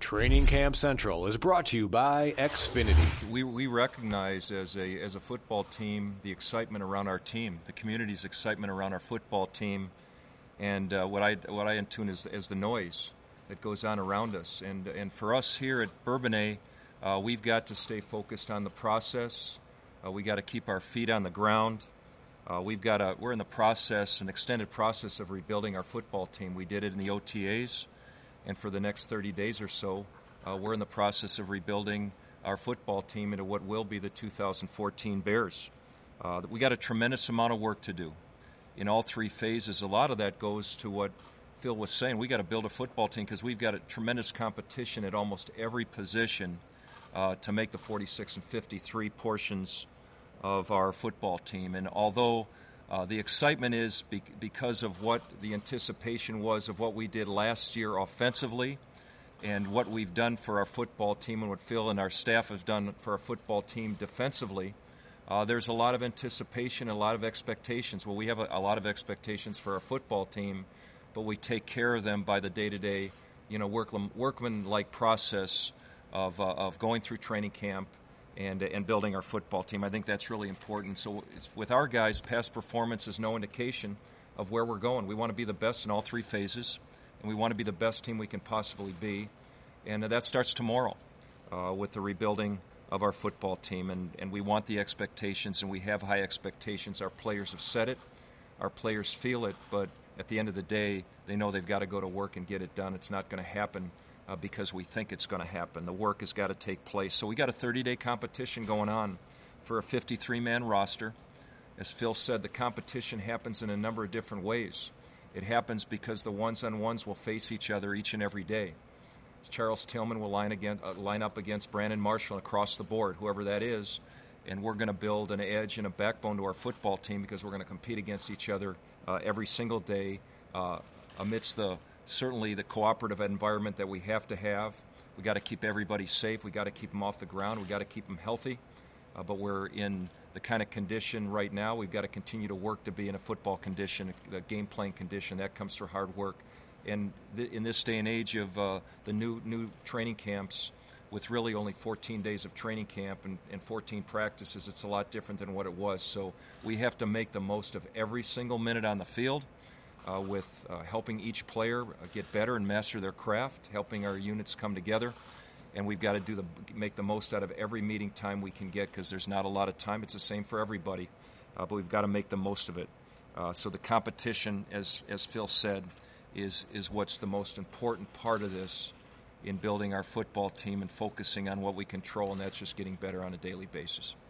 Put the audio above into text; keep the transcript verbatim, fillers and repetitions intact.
Training Camp Central is brought to you by Xfinity. We, we recognize as a as a football team the excitement around our team, the community's excitement around our football team, and uh, what I what I intune is as the noise that goes on around us. And and for us here at Bourbonnais, uh, we've got to stay focused on the process. Uh, we got to keep our feet on the ground. Uh, we've got a we're in the process, an extended process of rebuilding our football team. We did it in the O T As. And for the next thirty days or so, uh, we're in the process of rebuilding our football team into what will be the two thousand fourteen Bears. Uh, we got a tremendous amount of work to do in all three phases. A lot of that goes to what Phil was saying. We got to build a football team because we've got a tremendous competition at almost every position uh, to make the forty-six and fifty-three portions of our football team. And although Uh, the excitement is be- because of what the anticipation was of what we did last year offensively and what we've done for our football team and what Phil and our staff have done for our football team defensively. Uh, there's a lot of anticipation, a lot of expectations. Well, we have a, a lot of expectations for our football team, but we take care of them by the day-to-day, you know, workman, workman-like process of, uh, of going through training camp and and building our football team. I think that's really important. So with our guys, past performance is no indication of where we're going. We want to be the best in all three phases, and we want to be the best team we can possibly be. And that starts tomorrow uh, with the rebuilding of our football team. And, and we want the expectations, and we have high expectations. Our players have said it. Our players feel it. But at the end of the day, they know they've got to go to work and get it done. It's not going to happen Uh, because we think it's going to happen. The work has got to take place. So we got a thirty-day competition going on for a fifty-three man roster. As Phil said, the competition happens in a number of different ways. It happens because the ones-on-ones will face each other each and every day. Charles Tillman will line, again, uh, line up against Brandon Marshall across the board, whoever that is, and we're going to build an edge and a backbone to our football team because we're going to compete against each other uh, every single day uh, amidst the certainly the cooperative environment that we have to have. We got to keep everybody safe. We got to keep them off the ground. We got to keep them healthy. Uh, but we're in the kind of condition right now. We've got to continue to work to be in a football condition, the game playing condition. That comes through hard work. And th- in this day and age of uh, the new new training camps, with really only fourteen days of training camp and, and fourteen practices, it's a lot different than what it was. So we have to make the most of every single minute on the field. Uh, with uh, helping each player uh, get better and master their craft, helping our units come together, and we've got to do the make the most out of every meeting time we can get because there's not a lot of time. It's the same for everybody, uh, but we've got to make the most of it. Uh, so the competition, as as Phil said, is is what's the most important part of this in building our football team and focusing on what we control, and that's just getting better on a daily basis.